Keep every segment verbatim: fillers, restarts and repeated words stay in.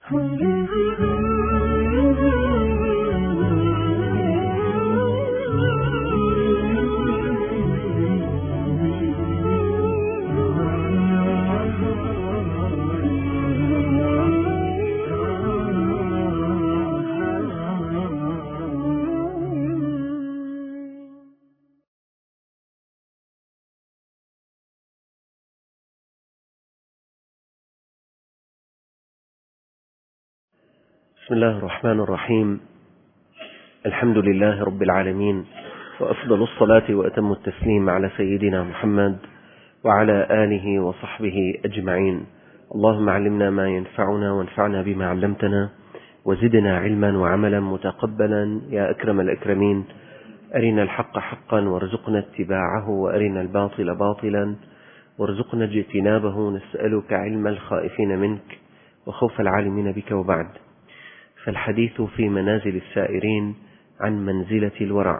بسم الله الرحمن الرحيم. الحمد لله رب العالمين، وأفضل الصلاة وأتم التسليم على سيدنا محمد وعلى آله وصحبه أجمعين. اللهم علمنا ما ينفعنا وانفعنا بما علمتنا وزدنا علما وعملا متقبلا يا أكرم الأكرمين. أرنا الحق حقا وارزقنا اتباعه، وأرنا الباطل باطلا وارزقنا اجتنابه. نسألك علم الخائفين منك وخوف العالمين بك. وبعد، فالحديث في منازل السائرين عن منزلة الورع.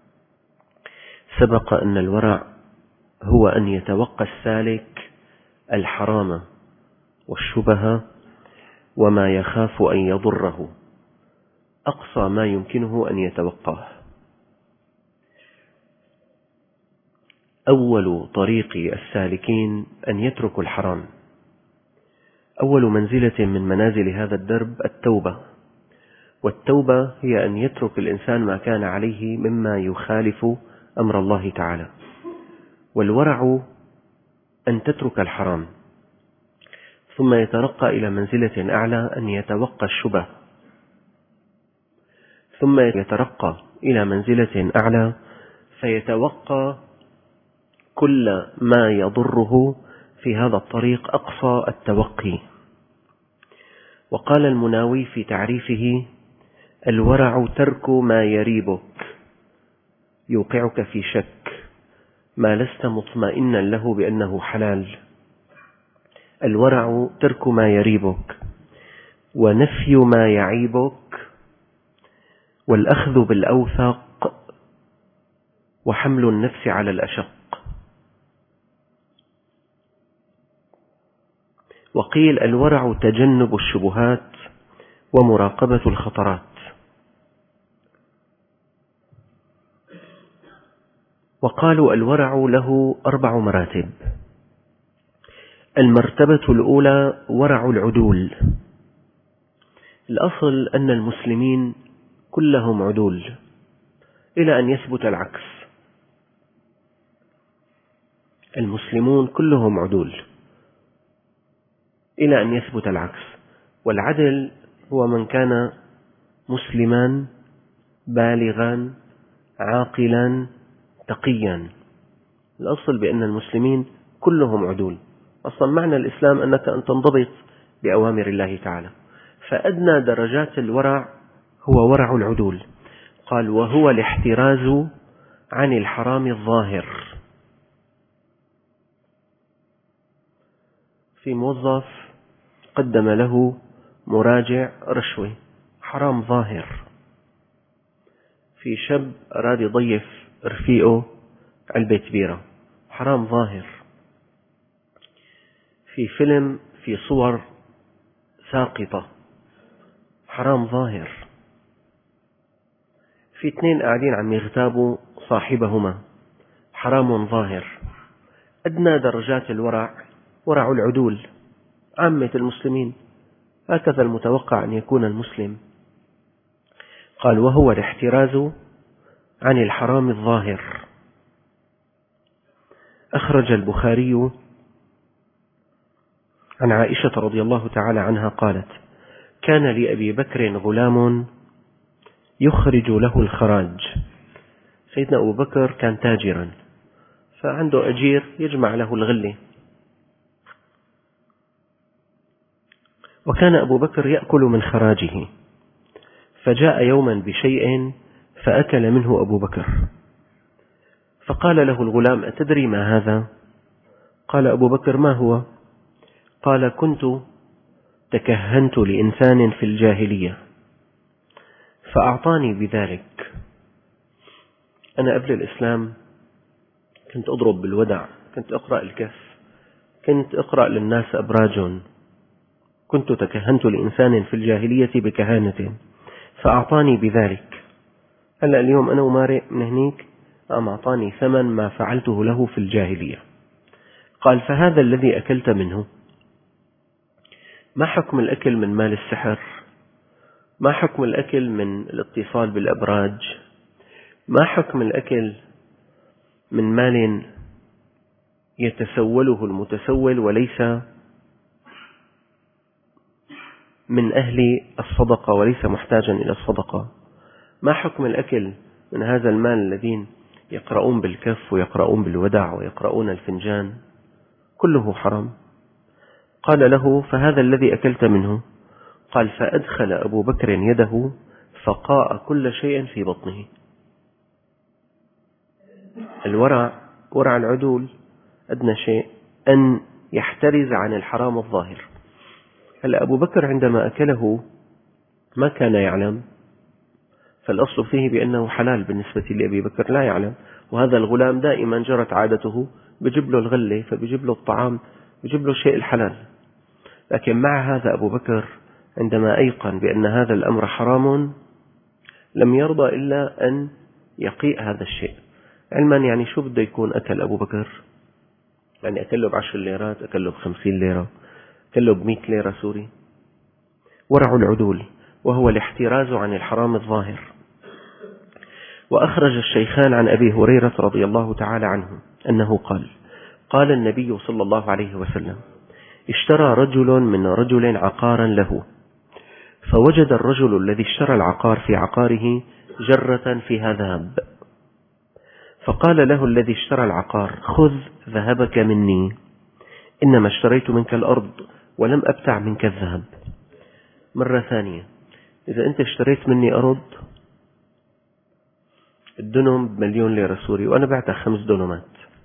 سبق أن الورع هو أن يتوقى السالك الحرام والشبه وما يخاف أن يضره أقصى ما يمكنه أن يتوقاه. أول طريق السالكين أن يتركوا الحرام. أول منزلة من منازل هذا الدرب التوبة، والتوبة هي أن يترك الإنسان ما كان عليه مما يخالف أمر الله تعالى. والورع أن تترك الحرام، ثم يترقى إلى منزلة أعلى أن يتوقى الشبه، ثم يترقى إلى منزلة أعلى فيتوقى كل ما يضره في هذا الطريق أقصى التوقي. وقال المناوي في تعريفه: الورع ترك ما يريبك يوقعك في شك ما لست مطمئنا له بأنه حلال. الورع ترك ما يريبك ونفي ما يعيبك والأخذ بالأوثق وحمل النفس على الأشق. وقيل الورع تجنب الشبهات ومراقبة الخطرات. وقالوا الورع له أربع مراتب. المرتبة الأولى ورع العدول. الأصل أن المسلمين كلهم عدول إلى أن يثبت العكس. المسلمون كلهم عدول إلى أن يثبت العكس. والعدل هو من كان مسلما بالغا عاقلا تقيا. الأصل بأن المسلمين كلهم عدول. أصلا معنى الإسلام أنك أن تنضبط بأوامر الله تعالى. فأدنى درجات الورع هو ورع العدول. قال: وهو الاحتراز عن الحرام الظاهر. في موظف قدم له مراجع رشوة، حرام ظاهر. في شاب أراد يضيف رفيقه علبة بيرة، حرام ظاهر. في فيلم في صور ساقطة، حرام ظاهر. في اثنين قاعدين عم يغتابوا صاحبهما، حرام ظاهر. أدنى درجات الورع ورع العدول. عامة المسلمين هكذا المتوقع أن يكون المسلم. قال: وهو الاحتراز عن الحرام الظاهر. أخرج البخاري عن عائشة رضي الله تعالى عنها قالت: كان لأبي بكر غلام يخرج له الخراج. سيدنا أبو بكر كان تاجرا، فعنده أجير يجمع له الغلة. وكان أبو بكر يأكل من خراجه، فجاء يوما بشيء فأكل منه أبو بكر، فقال له الغلام: أتدري ما هذا؟ قال أبو بكر: ما هو؟ قال: كنت تكهنت لإنسان في الجاهلية فأعطاني بذلك. أنا قبل الإسلام كنت أضرب بالودع، كنت أقرأ الكف، كنت أقرأ للناس أبراج، كنت تكهنت لإنسان في الجاهلية بكهانة فأعطاني بذلك. هلأ اليوم أنا ومارق من هنيك أم أعطاني ثمن ما فعلته له في الجاهلية. قال: فهذا الذي أكلت منه ما حكم الأكل من مال السحر؟ ما حكم الأكل من الاتصال بالأبراج؟ ما حكم الأكل من مال يتسوله المتسول وليس من أهل الصدقة وليس محتاجا إلى الصدقة؟ ما حكم الأكل من هذا المال الذين يقرؤون بالكف ويقرؤون بالودع ويقرؤون الفنجان؟ كله حرام. قال له: فهذا الذي أكلت منه. قال: فأدخل أبو بكر يده فقاء كل شيء في بطنه. الورع، ورع العدول، أدنى شيء أن يحترز عن الحرام الظاهر. هلأ أبو بكر عندما أكله ما كان يعلم، فالأصل فيه بأنه حلال بالنسبة لأبي بكر، لا يعلم. وهذا الغلام دائما جرت عادته بجيب له الغلة، فبجيب له الطعام، بجيب له الشيء الحلال. لكن مع هذا أبو بكر عندما أيقن بأن هذا الأمر حرام لم يرضى إلا أن يقيء هذا الشيء، علما يعني شو بده يكون أكل أبو بكر؟ يعني أكله بعشر ليرات، أكله بخمسين ليرة، أكله بمئة ليرة سوري. ورع العدول وهو الاحتراز عن الحرام الظاهر. وأخرج الشيخان عن أبي هريرة رضي الله تعالى عنه أنه قال: قال النبي صلى الله عليه وسلم: اشترى رجل من رجل عقارا له، فوجد الرجل الذي اشترى العقار في عقاره جرة فيها ذهب، فقال له الذي اشترى العقار: خذ ذهبك مني، إنما اشتريت منك الأرض ولم أبتع منك الذهب. مرة ثانية، إذا أنت اشتريت مني أرض الدنم بمليون ليرة سوري وأنا بعتها خمس دنمات،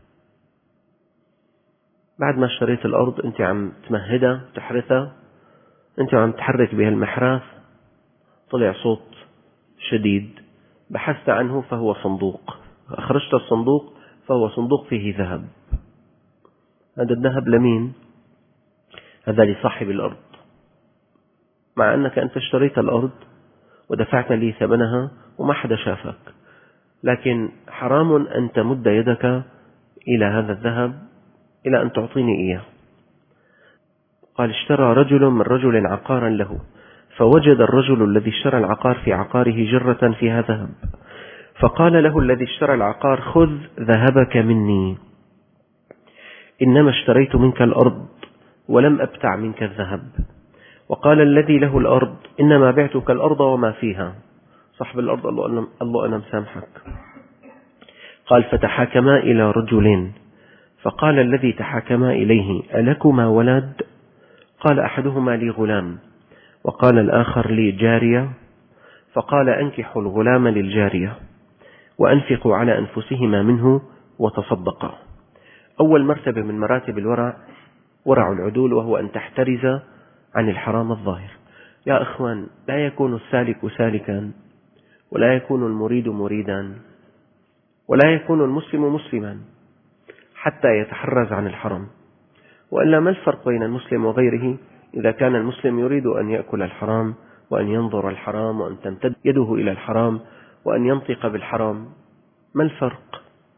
بعد ما اشتريت الأرض أنت عم تمهدها تحرثها، أنت عم تحرك بها المحراث، طلع صوت شديد، بحثت عنه فهو صندوق، أخرجت الصندوق فهو صندوق فيه ذهب. هذا الذهب لمين؟ هذا لصاحب الأرض، مع أنك أنت اشتريت الأرض ودفعت لي ثمنها وما حدا شافك، لكن حرام أن تمد يدك إلى هذا الذهب إلى أن تعطيني إياه. قال: اشترى رجل من رجل عقارا له، فوجد الرجل الذي اشترى العقار في عقاره جرة فيها ذهب، فقال له الذي اشترى العقار: خذ ذهبك مني، إنما اشتريت منك الأرض ولم أبتع منك الذهب. وقال الذي له الأرض: إنما بعتك الأرض وما فيها. صاحب الأرض قال الله أنا مسامحك. قال: فتحاكما إلى رجلين، فقال الذي تحاكما إليه: ألكما ولد؟ قال: أحدهما لي غلام، وقال الآخر لي جارية. فقال: أنكحوا الغلام للجارية وأنفقوا على أنفسهما منه وتصدقا. أول مرتبة من مراتب الورع ورع العدول، وهو أن تحترز عن الحرام الظاهر. يا إخوان، لا يكون السالك سالكا، ولا يكون المريد مريدا، ولا يكون المسلم مسلما حتى يتحرز عن الحرام. وإلا ما الفرق بين المسلم وغيره إذا كان المسلم يريد أن يأكل الحرام وأن ينظر الحرام وأن تمتد يده إلى الحرام وأن ينطق بالحرام؟ ما الفرق؟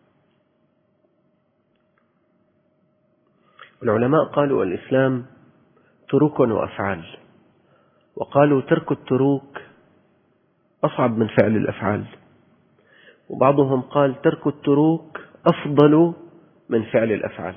العلماء قالوا الإسلام تروك وأفعال، وقالوا ترك التروك أصعب من فعل الأفعال، وبعضهم قال ترك التروك أفضل من فعل الأفعال.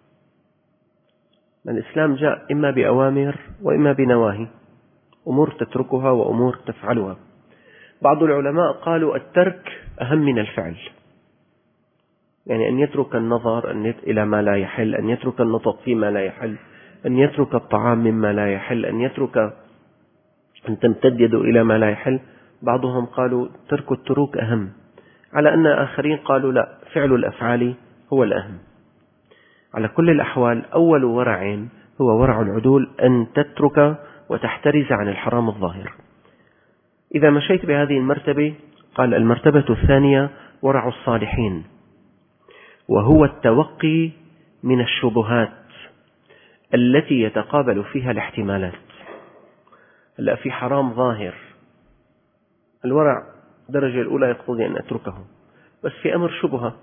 الإسلام جاء إما بأوامر وإما بنواهي، أمور تتركها وأمور تفعلها. بعض العلماء قالوا الترك أهم من الفعل، يعني أن يترك النظر إلى ما لا يحل، أن يترك النطق فيما لا يحل، أن يترك الطعام مما لا يحل، أن يترك أن تمتد يده إلى ما لا يحل. بعضهم قالوا ترك التروك أهم، على أن آخرين قالوا لا، فعل الأفعال هو الأهم. على كل الأحوال أول ورع هو ورع العدول، أن تترك وتحترز عن الحرام الظاهر. إذا مشيت بهذه المرتبة، قال المرتبة الثانية ورع الصالحين، وهو التوقي من الشبهات التي يتقابل فيها الاحتمالات. هلأ في حرام ظاهر، الورع الدرجة الأولى يقتضي أن أتركه، بس في أمر شبهة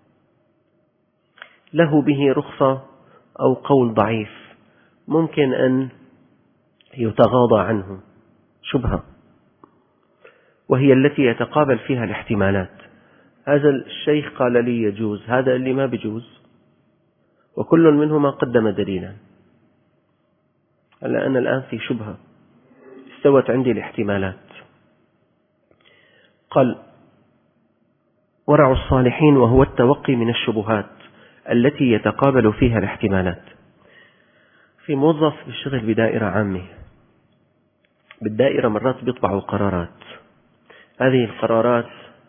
له به رخصة أو قول ضعيف ممكن أن يتغاضى عنه، شبهة، وهي التي يتقابل فيها الاحتمالات. هذا الشيخ قال لي يجوز، هذا اللي ما بيجوز، وكل منهما قدم دليلا. هلا أنا الآن في شبهة، استوت عندي الاحتمالات. قال: ورع الصالحين وهو التوقي من الشبهات التي يتقابل فيها الاحتمالات. في موظف يشتغل بدائرة عامة، بالدائرة مرات بيطبعوا قرارات، هذه القرارات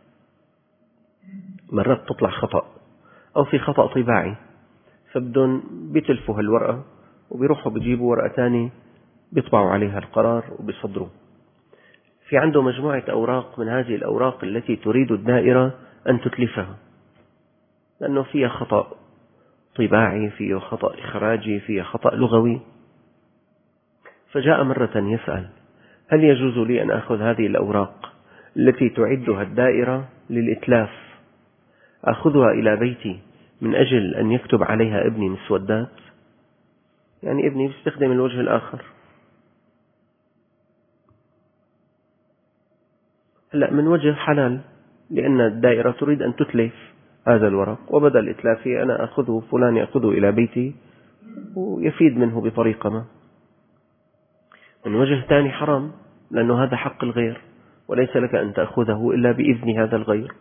مرات تطلع خطأ أو في خطأ طباعي، فبدهم بيتلفوا هالورقة وبيروحوا بيجيبوا ورقة ثانية بيطبعوا عليها القرار وبيصدروا. في عنده مجموعة أوراق من هذه الأوراق التي تريد الدائرة أن تتلفها، لأنه فيها خطأ طباعي، فيه خطأ إخراجي، فيه خطأ لغوي. فجاء مرة يسأل: هل يجوز لي أن أخذ هذه الأوراق التي تعدها الدائرة للإتلاف، أخذها إلى بيتي من أجل أن يكتب عليها ابني مسودات؟ يعني ابني بيستخدم الوجه الآخر. هلأ من وجه حلال، لأن الدائرة تريد أن تتلف هذا الورق، وبدل إتلافه أنا أخذه، فلان يأخذه إلى بيتي ويفيد منه بطريقة ما. من وجه ثاني حرام، لأنه هذا حق الغير، وليس لك أن تأخذه إلا بإذن هذا الغير.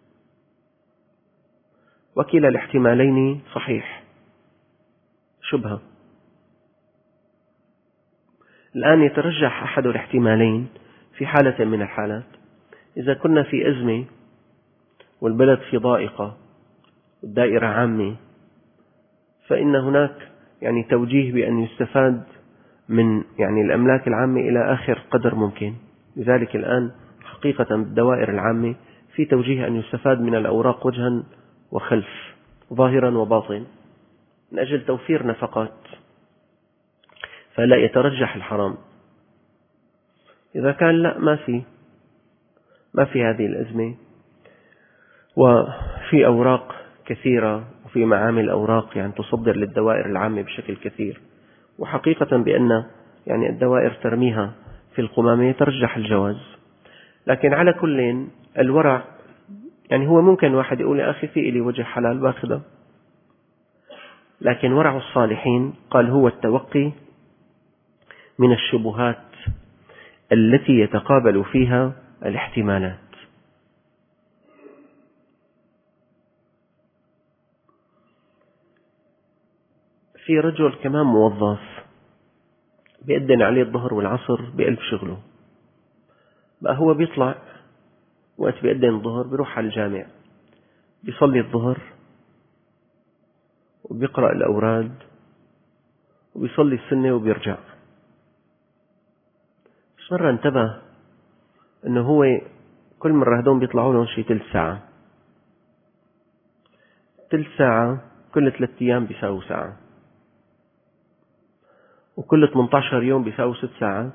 وكلا الاحتمالين صحيح، شبهة. الآن يترجح أحد الاحتمالين في حالة من الحالات، إذا كنا في أزمة والبلد في ضائقة والدائرة عامة، فإن هناك يعني توجيه بأن يستفاد من يعني الأملاك العامة إلى آخر قدر ممكن. لذلك الآن حقيقة بالدوائر العامة في توجيه أن يستفاد من الأوراق وجها وخلف، ظاهرا وباطن، من أجل توفير نفقات، فلا يترجح الحرام. إذا كان لا، ما في ما في هذه الأزمة، وفي أوراق كثيرة وفي معامل أوراق يعني تصدر للدوائر العامة بشكل كثير، وحقيقة بأن يعني الدوائر ترميها في القمامة، يترجح الجواز. لكن على كل الورع يعني هو ممكن واحد يقول: يا أخي في إلي وجه حلال باخذه، لكن ورع الصالحين قال هو التوقي من الشبهات التي يتقابل فيها الاحتمالات. في رجل كمان موظف بيأذن عليه الظهر والعصر بألف شغله، بقى هو بيطلع وقت بيأذن الظهر بيروح على الجامع، بيصلي الظهر وبيقرأ الأوراد وبيصلي السنة وبيرجع. بس مرة انتبه أنه هو كل مرة هدول بيطلعوا لهم شيء تلت ساعة، تلت ساعة كل ثلاثة أيام بيساوي ساعة، وكل ثمانية عشر يوم بيساوي ست ساعات،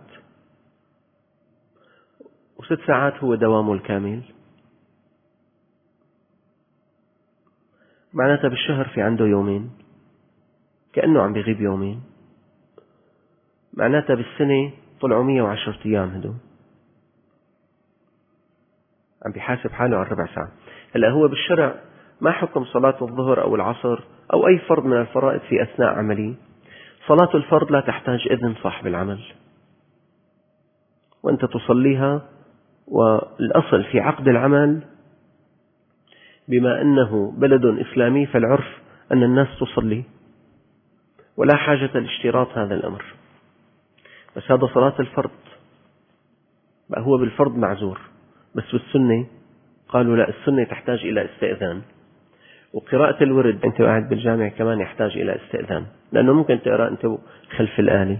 وست ساعات هو دوامه الكامل. معناتها بالشهر في عنده يومين، كأنه عم بيغيب يومين. معناتها بالسنة طلعوا مئة وعشرة أيام، هدول عم بيحاسب حاله على ربع ساعة. هلأ هو بالشرع ما حكم صلاة الظهر أو العصر أو أي فرض من الفرائض في أثناء عمله؟ صلاة الفرض لا تحتاج إذن صاحب العمل، وأنت تصليها، والأصل في عقد العمل بما أنه بلد إسلامي فالعرف أن الناس تصلي، ولا حاجة لاشتراط هذا الأمر. بس هذا صلاة الفرض، بقى هو بالفرض معذور، بس بالسنة قالوا لا، السنة تحتاج إلى استئذان. وقراءة الورد أنت قاعد بالجامع كمان يحتاج إلى استئذان، لأنه ممكن تقرأ أنت خلف الآلة.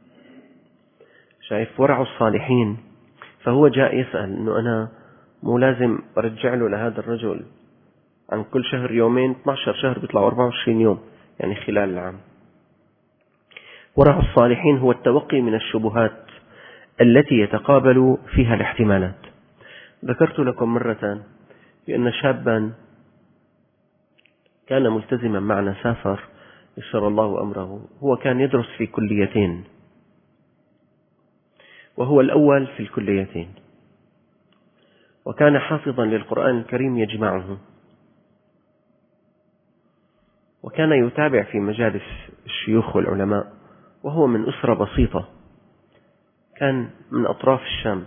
شايف ورع الصالحين؟ فهو جاء يسأل أنه أنا مو لازم أرجع له لهذا الرجل عن كل شهر يومين، اثني عشر شهر بيطلعوا أربعة وعشرين يوم يعني خلال العام. ورع الصالحين هو التوقي من الشبهات التي يتقابل فيها الاحتمالات. ذكرت لكم مرة بأن شابا كان ملتزما معنا سافر يسر الله أمره، هو كان يدرس في كليتين وهو الأول في الكليتين، وكان حافظا للقرآن الكريم يجمعه، وكان يتابع في مجالس الشيوخ والعلماء، وهو من أسرة بسيطة، كان من أطراف الشام.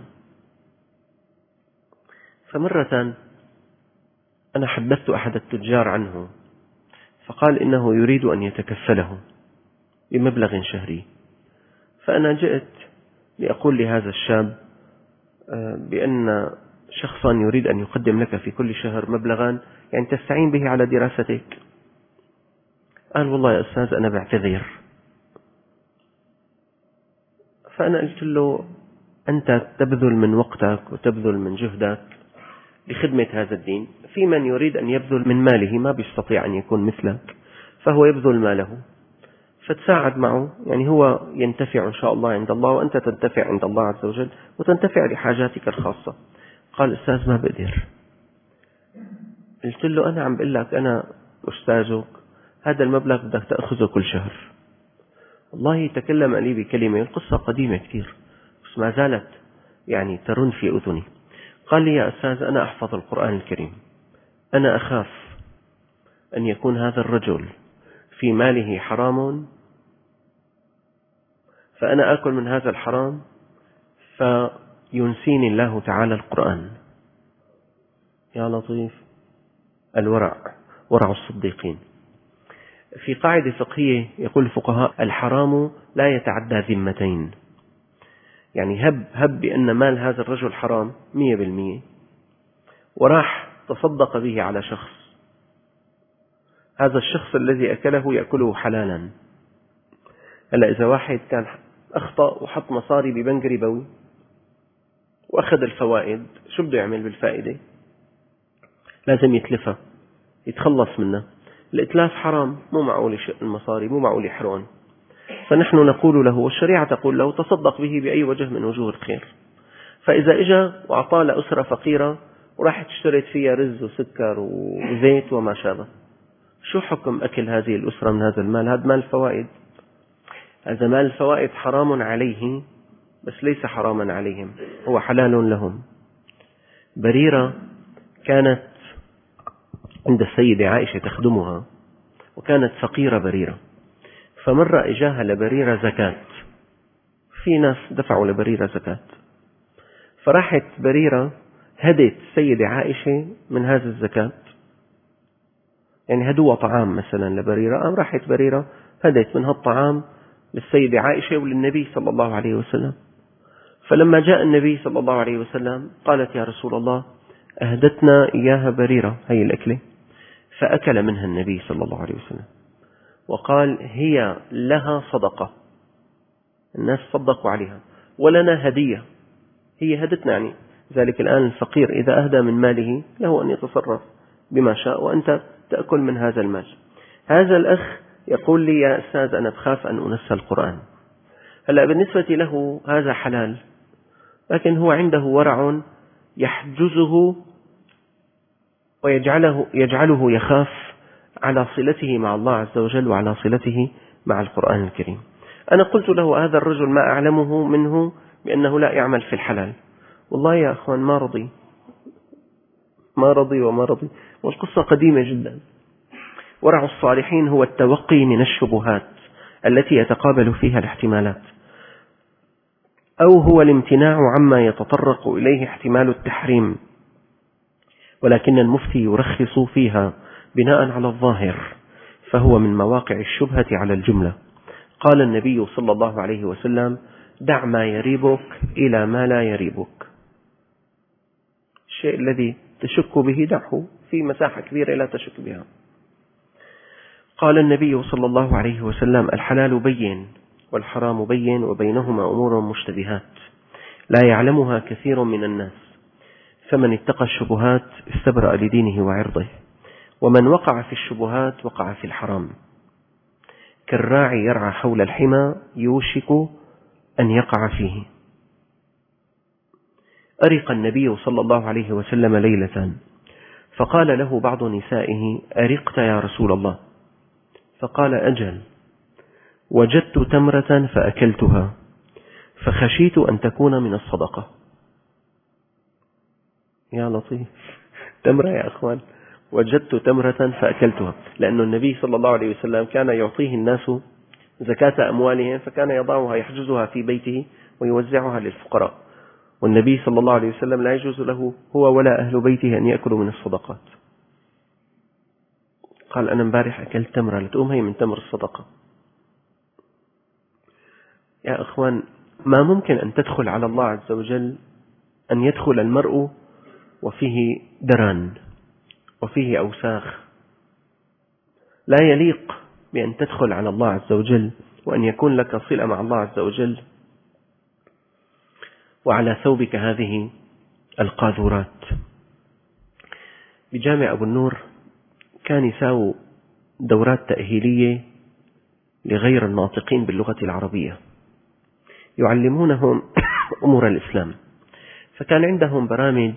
فمرة أنا حدثت أحد التجار عنه، فقال إنه يريد أن يتكفله بمبلغ شهري. فأنا جئت لأقول لهذا الشاب بأن شخصا يريد أن يقدم لك في كل شهر مبلغا يعني تستعين به على دراستك. قال والله يا أستاذ أنا بعتذر. فأنا قلت له أنت تبذل من وقتك وتبذل من جهدك لخدمة هذا الدين، في من يريد أن يبذل من ماله ما بيستطيع أن يكون مثلك، فهو يبذل ماله، فتساعد معه، يعني هو ينتفع إن شاء الله عند الله وأنت تنتفع عند الله عز وجل وتنتفع لحاجاتك الخاصة. قال أستاذ ما بقدر. قلت له أنا عم بقول لك أنا أستاذك، هذا المبلغ بدك تأخذه كل شهر. والله تكلم لي بكلمة، القصة قديمة كثير بس ما زالت يعني ترن في أذني. قال لي يا أستاذ أنا أحفظ القرآن الكريم، أنا أخاف أن يكون هذا الرجل في ماله حرام فأنا آكل من هذا الحرام فينسيني الله تعالى القرآن. يا لطيف، الورع ورع الصديقين. في قاعدة فقهية يقول الفقهاء الحرام لا يتعدى ذمتين، يعني هب هب بأن مال هذا الرجل حرام مية بالمية وراح تصدق به على شخص، هذا الشخص الذي أكله يأكله حلالا. هلا إذا واحد كان أخطأ وحط مصاري ببنك ربوي وأخذ الفوائد، شو بده يعمل بالفائدة؟ لازم يتلفها، يتخلص منها. الإتلاف حرام، مو معقول يشق المصاري، مو معقول يحرقن. فنحن نقول له والشريعة تقول له تصدق به بأي وجه من وجوه الخير. فإذا إجا وأعطاه لأسرة فقيرة وراح تشتريت فيها رز وسكر وزيت وما شابه، شو حكم أكل هذه الأسرة من هذا المال؟ هذا مال فوائد، هذا مال الفوائد حرام عليه بس ليس حراما عليهم، هو حلال لهم. بريرة كانت عند السيدة عائشة تخدمها، وكانت فقيرة بريرة، فمرة إجاها لبريرة زكاة، في ناس دفعوا لبريرة زكاة، فراحت بريرة هدت السيدة عائشة من هذا الزكاة، يعني هدوها طعام مثلا لبريرة، قام راحت بريرة هدت من هالطعام للسيدة عائشة وللنبي صلى الله عليه وسلم. فلما جاء النبي صلى الله عليه وسلم قالت يا رسول الله أهدتنا إياها بريرة هي الأكلة، فأكل منها النبي صلى الله عليه وسلم وقال هي لها صدقة، الناس صدقوا عليها، ولنا هدية، هي هدتنا. يعني ذلك الآن الفقير إذا أهدى من ماله له أن يتصرف بما شاء وأنت تأكل من هذا المال. هذا الأخ يقول لي يا أستاذ أنا بخاف أن أنسى القرآن. هلأ بالنسبة له هذا حلال، لكن هو عنده ورع يحجزه ويجعله يجعله يخاف على صلته مع الله عز وجل وعلى صلته مع القرآن الكريم. أنا قلت له هذا الرجل ما أعلمه منه بأنه لا يعمل في الحلال. والله يا أخوان ما رضي ما رضي وما رضي، والقصة قديمة جدا. ورع الصالحين هو التوقي من الشبهات التي يتقابل فيها الاحتمالات، أو هو الامتناع عما يتطرق إليه احتمال التحريم، ولكن المفتي يرخص فيها بناء على الظاهر، فهو من مواقع الشبهة على الجملة. قال النبي صلى الله عليه وسلم دع ما يريبك إلى ما لا يريبك، الشيء الذي تشك به دعه، في مساحة كبيرة لا تشك بها. قال النبي صلى الله عليه وسلم الحلال بين والحرام بين وبينهما أمور مشتبهات لا يعلمها كثير من الناس، فمن اتقى الشبهات استبرأ لدينه وعرضه، ومن وقع في الشبهات وقع في الحرام. كالراعي يرعى حول الحمى يوشك أن يقع فيه. أرق النبي صلى الله عليه وسلم ليلة، فقال له بعض نسائه: أرقت يا رسول الله؟ فقال: أجل، وجدت تمرة فأكلتها فخشيت أن تكون من الصدقة. يا لطيف، تمرة يا أخوان، وجدت تمرة فأكلتها، لأن النبي صلى الله عليه وسلم كان يعطيه الناس زكاة أموالهم، فكان يضعها يحجزها في بيته ويوزعها للفقراء، والنبي صلى الله عليه وسلم لا يجوز له هو ولا أهل بيته أن يأكلوا من الصدقات. قال: أنا امبارح أكلت تمرة، لتقوم هي من تمر الصدقة. يا أخوان، ما ممكن أن تدخل على الله عز وجل أن يدخل المرء وفيه درن وفيه أوساخ. لا يليق بأن تدخل على الله عز وجل وأن يكون لك صلة مع الله عز وجل وعلى ثوبك هذه القاذورات. بجامع أبو النور كان يساووا دورات تأهيلية لغير الناطقين باللغة العربية، يعلمونهم أمور الإسلام، فكان عندهم برامج،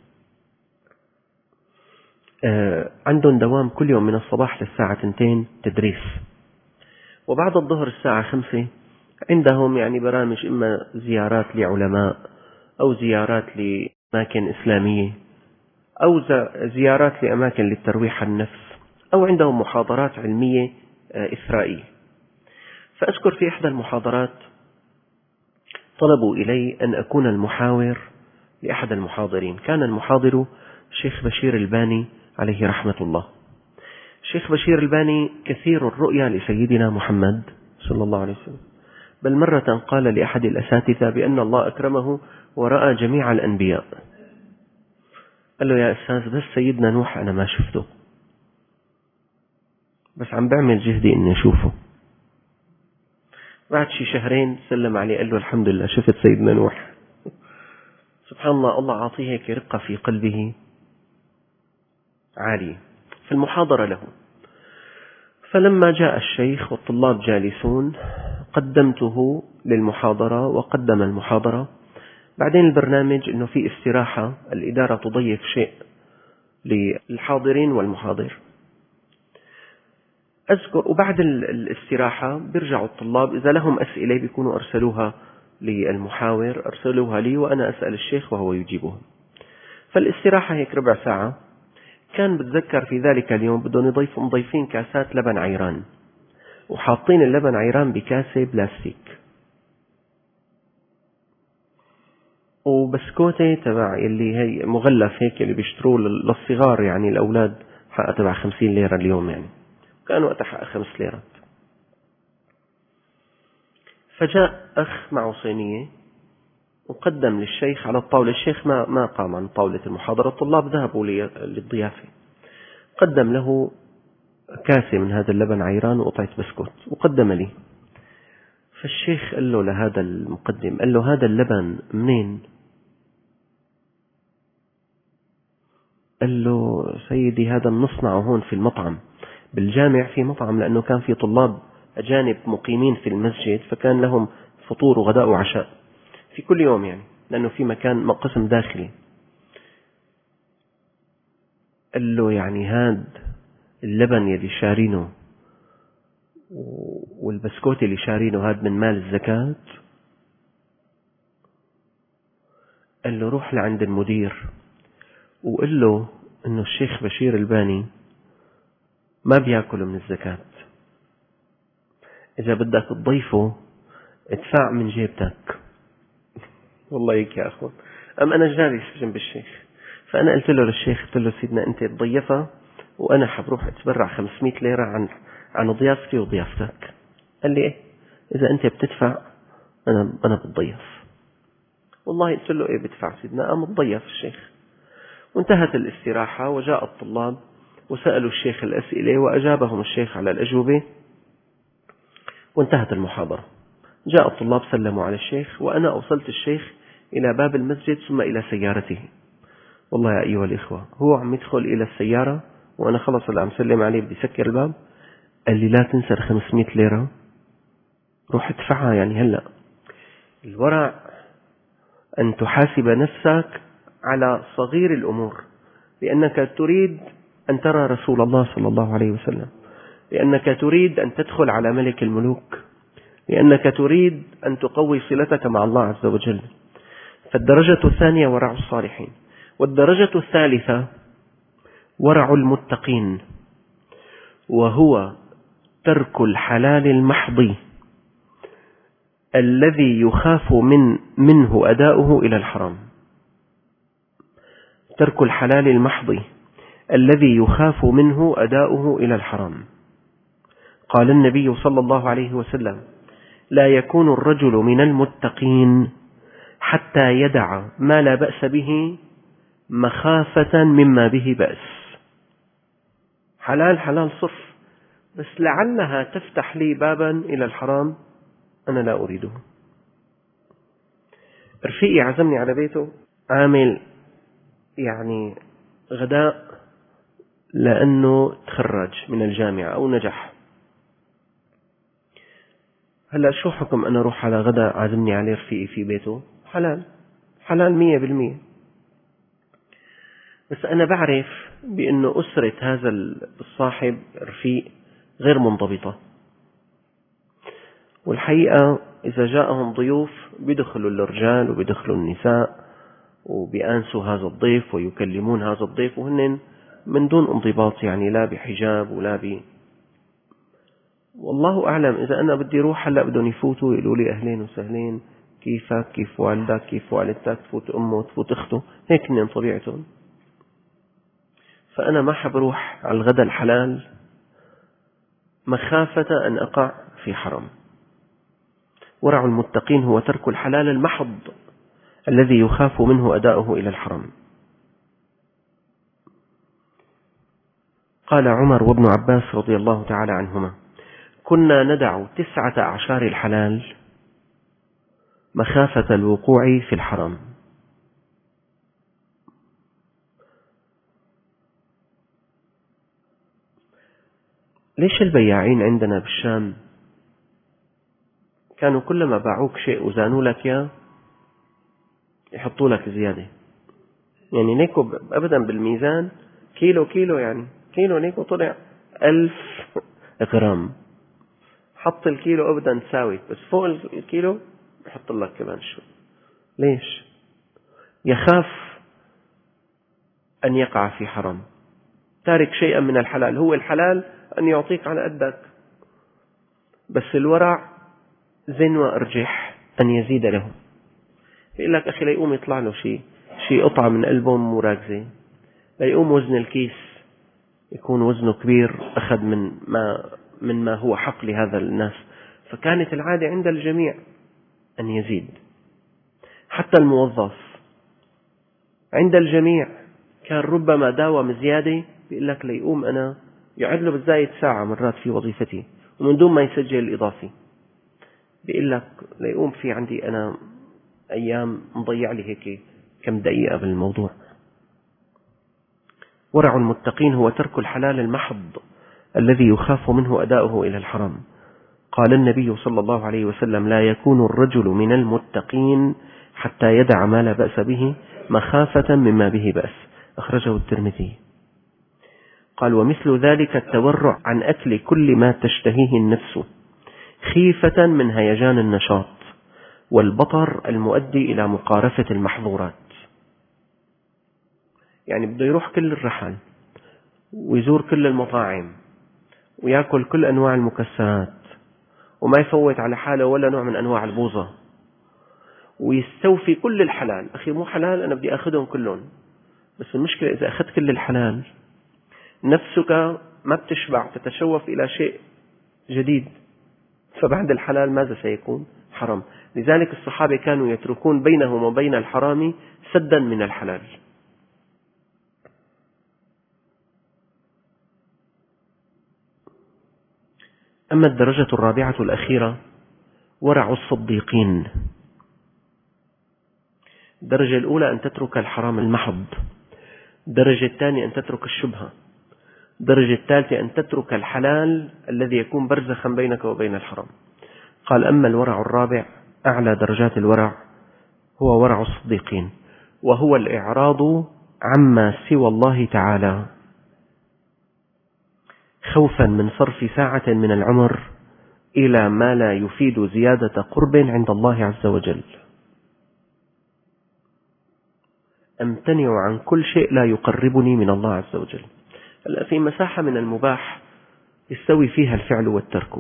عندهم دوام كل يوم من الصباح للساعة اثنتين تدريس، وبعد الظهر الساعة خمسة عندهم يعني برامج إما زيارات لعلماء أو زيارات لأماكن إسلامية أو زيارات لأماكن للترويح عن النفس، أو عندهم محاضرات علمية إثرائية. فأذكر في إحدى المحاضرات طلبوا إلي أن أكون المحاور لأحد المحاضرين. كان المحاضر الشيخ بشير الباني عليه رحمة الله. الشيخ بشير الباني كثير الرؤيا لسيدنا محمد صلى الله عليه وسلم، بل مرة قال لأحد الأساتذة بأن الله أكرمه ورأى جميع الأنبياء. قال له: يا أستاذ، بس سيدنا نوح أنا ما شفته، بس عم بعمل جهدي إني أشوفه. بعد شي شهرين سلم عليه قال له: الحمد لله شفت سيدنا نوح. سبحان الله، الله عاطيه هيك رقة في قلبه عالية. في المحاضرة له، فلما جاء الشيخ والطلاب جالسون قدمته للمحاضرة وقدم المحاضرة. بعدين البرنامج أنه في استراحة، الإدارة تضيف شيء للحاضرين والمحاضر. أذكر وبعد الاستراحة بيرجعوا الطلاب إذا لهم أسئلة بيكونوا أرسلوها للمحاور، أرسلوها لي وأنا أسأل الشيخ وهو يجيبهم. فالاستراحة هيك ربع ساعة. كان بتذكر في ذلك اليوم بدهم يضيفوا مضيفين كاسات لبن عيران، وحاطين اللبن عيران بكاسة بلاستيك، وبسكوتة تبع اللي هي مغلف هيك اللي بيشتروه للصغار، يعني الأولاد حقها تبع خمسين ليرة اليوم، يعني كان وقتها حقها خمس ليرات. فجاء أخ معه صينية وقدم للشيخ على الطاولة. الشيخ ما ما قام عن طاولة المحاضرة، الطلاب ذهبوا للضيافة. قدم له كاسة من هذا اللبن عيران وقطعة بسكوت وقدم لي. فالشيخ قال له لهذا المقدم، قال له: هذا اللبن منين؟ قال له: سيدي هذا نصنعه هون في المطعم بالجامع، في مطعم، لأنه كان في طلاب أجانب مقيمين في المسجد، فكان لهم فطور وغداء وعشاء في كل يوم، يعني لأنه في مكان قسم داخلي. قال له: يعني هذا اللبن يلي شارينه والبسكوت اللي شارينه هذا من مال الزكاة؟ قال له: روح لعند المدير وقل له إنه الشيخ بشير الباني ما بيأكل من الزكاة، إذا بدك تضيفه ادفع من جيبتك. والله هيك يا أخوان. أم أنا جالس جنب الشيخ، فأنا قلت له للشيخ، قلت له: سيدنا أنت تضيفها وأنا حبروح أتبرع خمسمائة ليرة عن عن ضيافتي وضيافتك. قال لي: إيه، إذا أنت بتدفع أنا أنا بتضيف. والله قلت له: إيه بدفع سيدنا؟ قام تضيف الشيخ. وانتهت الاستراحة وجاء الطلاب وسألوا الشيخ الأسئلة وأجابهم الشيخ على الأجوبة، وانتهت المحاضرة. جاء الطلاب سلموا على الشيخ، وأنا أوصلت الشيخ إلى باب المسجد ثم إلى سيارته. والله يا أيها الإخوة، هو عم يدخل إلى السيارة وأنا خلص اللي عم سلم عليه بدي سكر الباب، قال لي: لا تنسى خمسمائة ليرة، روح ادفعها يعني هلأ. الورع أن تحاسب نفسك على صغير الأمور، لأنك تريد أن ترى رسول الله صلى الله عليه وسلم، لأنك تريد أن تدخل على ملك الملوك، لأنك تريد أن تقوي صلتك مع الله عز وجل. فالدرجة الثانية ورع الصالحين. والدرجة الثالثة ورع المتقين، وهو ترك الحلال المحض الذي يخاف من منه أداؤه إلى الحرام. ترك الحلال المحض الذي يخاف منه أداؤه إلى الحرام. قال النبي صلى الله عليه وسلم: لا يكون الرجل من المتقين حتى يدع ما لا بأس به مخافة مما به بأس. حلال حلال صرف، بس لعلها تفتح لي بابا إلى الحرام أنا لا أريده. رفيقي عزمني على بيته، عامل يعني غداء لأنه تخرج من الجامعة أو نجح. هلأ شو حكم أنا أروح على غداء عزمني عليه رفيقي في بيته؟ حلال حلال مية بالمية. بس أنا بعرف بأنه أسرة هذا الصاحب رفيق غير منضبطة، والحقيقة إذا جاءهم ضيوف بيدخلوا الرجال وبيدخلوا النساء وبيأنسوا هذا الضيف ويكلمون هذا الضيف وهن من دون انضباط، يعني لا بحجاب ولا ب والله أعلم. إذا أنا بدي روح هلأ بدهم يفوتوا يقولوا لي أهلين وسهلين، كيفك، كيف والدك، كيف والدتك، تفوت أمه تفوت أخته، هيك من طبيعتهم. فأنا ما حب روح على الغداء الحلال مخافة أن أقع في حرام. ورع المتقين هو ترك الحلال المحض الذي يخاف منه أداؤه إلى الحرام. قال عمر وابن عباس رضي الله تعالى عنهما: كنا ندع تسعة أعشار الحلال مخافة الوقوع في الحرام. ليش البياعين عندنا بالشام كانوا كلما باعوك شيء وزانوا لك يا يحطوا لك زيادة؟ يعني نيكو أبدا بالميزان كيلو كيلو، يعني كيلو نيكو طلع ألف غرام، حط الكيلو أبدا تساوي، بس فوق الكيلو يحط لك كمان شو. ليش؟ يخاف أن يقع في حرام، تارك شيئا من الحلال. هو الحلال أن يعطيك على قدك، بس الورع زين وأرجح أن يزيد له. يقول لك أخي ليقوم يطلع له شيء شيء قطعة من قلبه مراكزة، ليقوم وزن الكيس يكون وزنه كبير، أخذ من ما من ما هو حق لهذا الناس. فكانت العادة عند الجميع أن يزيد، حتى الموظف عند الجميع كان ربما داوم زيادة، بيقول لك ليقوم أنا يعد له بالزايد ساعة مرات في وظيفتي ومن دون ما يسجل الإضافي، بيقول لك ليقوم في عندي أنا أيام مضيع لي هيك كم دقيقة بالموضوع. ورع المتقين هو ترك الحلال المحض الذي يخاف منه أداؤه إلى الحرام. قال النبي صلى الله عليه وسلم: لا يكون الرجل من المتقين حتى يدع ما لا بأس به مخافة مما به بأس. أخرجه الترمذي. قال: ومثل ذلك التورع عن أكل كل ما تشتهيه النفس خيفة من هيجان النشاط والبطر المؤدي إلى مقارفة المحظورات. يعني بده يروح كل الرحل ويزور كل المطاعم ويأكل كل أنواع المكسرات وما يفوت على حاله ولا نوع من أنواع البوظة ويستوفي كل الحلال. أخي مو حلال، أنا بدي أخذهم كلهم، بس المشكلة إذا أخذت كل الحلال نفسك ما بتشبع، تتشوف إلى شيء جديد، فبعد الحلال ماذا سيكون؟ حرام. لذلك الصحابة كانوا يتركون بينهم وبين الحرام سدا من الحلال. أما الدرجة الرابعة الأخيرة ورع الصديقين. الدرجة الأولى أن تترك الحرام المحض، الدرجة الثانية أن تترك الشبهة، الدرجة الثالثة أن تترك الحلال الذي يكون برزخا بينك وبين الحرام. قال: أما الورع الرابع أعلى درجات الورع هو ورع الصديقين، وهو الإعراض عما سوى الله تعالى خوفا من صرف ساعة من العمر إلى ما لا يفيد زيادة قرب عند الله عز وجل. أمتنع عن كل شيء لا يقربني من الله عز وجل. هلا في مساحة من المباح يستوي فيها الفعل والترك.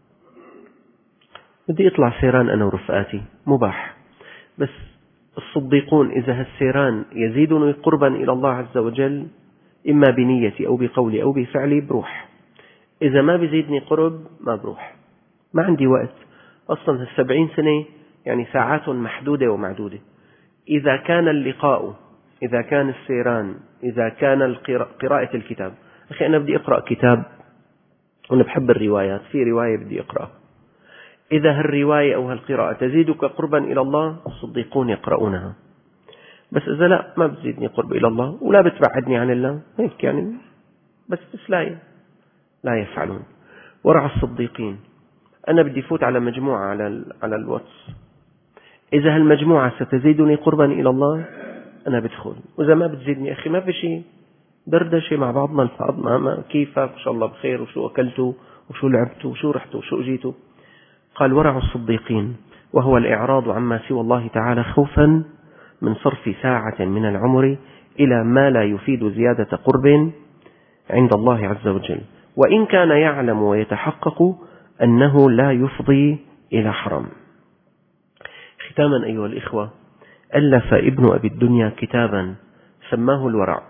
بدي أطلع سيران أنا ورفقاتي، مباح، بس الصديقون إذا هالسيران يزيدني قربا إلى الله عز وجل إما بنيتي أو بقولي أو بفعلي بروح، إذا ما بيزيدني قرب ما بروح، ما عندي وقت أصلا. هالسبعين سنة يعني ساعات محدودة ومعدودة. إذا كان اللقاء، إذا كان السيران، إذا كان قراءة الكتاب. أخي أنا بدي أقرأ كتاب وأنا بحب الروايات، في رواية بدي أقرأ، إذا هالرواية أو هالقراءة تزيدك قربا إلى الله الصديقون يقرؤونها. بس إذا لا ما بتزيدني قرب إلى الله ولا بتبعدني عن الله، هيك يعني بس بس لا لا يفعلون. ورع الصديقين، أنا بدي فوت على مجموعة على على الواتس، إذا هالمجموعة ستزيدني قربا إلى الله أنا بدخل، وإذا ما بتزيدني أخي ما في شيء، دردشة مع بعضنا البعض، ما كيفك إن شاء الله بخير، وشو أكلتوا وشو لعبتوا وشو رحتوا وشو أجيتوا. قال ورع الصديقين وهو الإعراض عما سوى الله تعالى خوفا من صرف ساعة من العمر إلى ما لا يفيد زيادة قرب عند الله عز وجل، وإن كان يعلم ويتحقق أنه لا يفضي إلى حرام. ختاما أيها الإخوة، ألف ابن أبي الدنيا كتابا سماه الورع،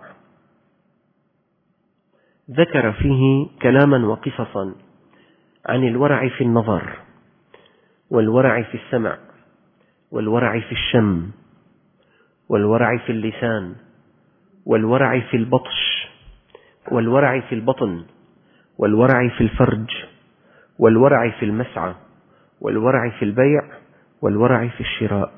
ذكر فيه كلاما وقصصا عن الورع في النظر، والورع في السمع، والورع في الشم، والورع في اللسان، والورع في البطش، والورع في البطن، والورع في الفرج، والورع في المسعى، والورع في البيع، والورع في الشراء.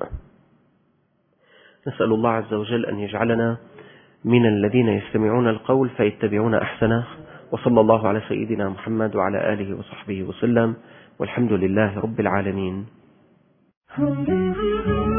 نسأل الله عز وجل أن يجعلنا من الذين يستمعون القول فيتبعون أحسنه، وصلى الله على سيدنا محمد وعلى آله وصحبه وسلم، والحمد لله رب العالمين.